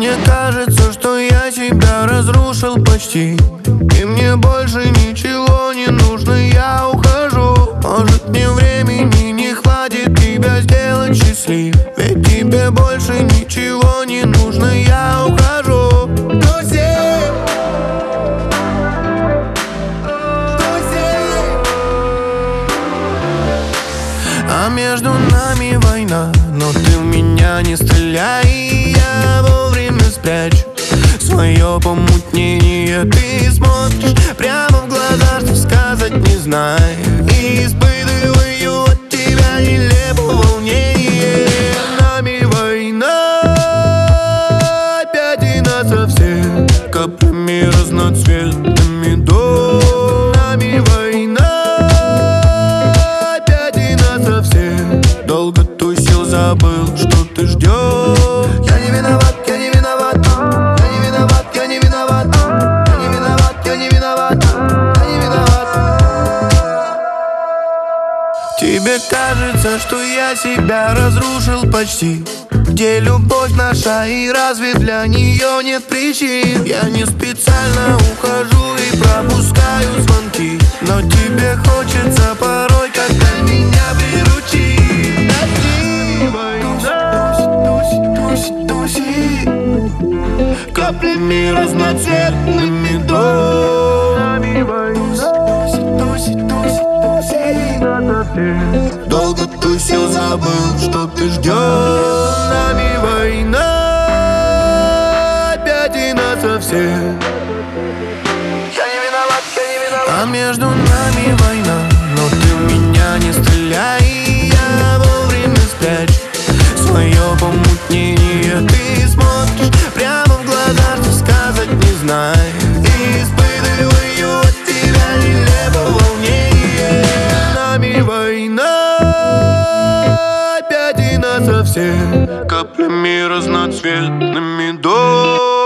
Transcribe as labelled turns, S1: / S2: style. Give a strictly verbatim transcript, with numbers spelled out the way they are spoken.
S1: Мне кажется, что я себя разрушил почти, и мне больше ничего не нужно, я ухожу. Может, мне времени не хватит тебя сделать счастлив, ведь тебе больше ничего не нужно, я ухожу. Друзей, друзей. А между нами война, но ты в меня не стреляй, я вовремя спрячу свое помутнение. Ты смотришь прямо в глаза, что сказать не знаю, и испытываю от тебя нелепое волнение. Нами война, опять и насовсем, каплями разноцветными до. Нами война, опять и насовсем. Долго тусил, забыл, что ты ждешь. Я не виноват, я не виноват, я не виноват, я не виноват, я не виноват, я не виноват, я не виноват. Тебе кажется, что я себя разрушил почти, где любовь наша, и разве для нее нет причин? Я не специально ухожу и пропускаю звонки, но тебе хочется порой как-то меня приручить. Каплями разноцветными до. Долго тусил, забыл, что ты ждешь. Нами война, опять и насовсем. Я не виноват, я не виноват. А между нами война, но ты в меня не стреляй, я вовремя спрячу свое помутнение. Ты смотришь прямо в глаза, что сказать не знаю, и испытываю от тебя нелепое волнение. Нами война, опять и насовсем, каплями разноцветными до.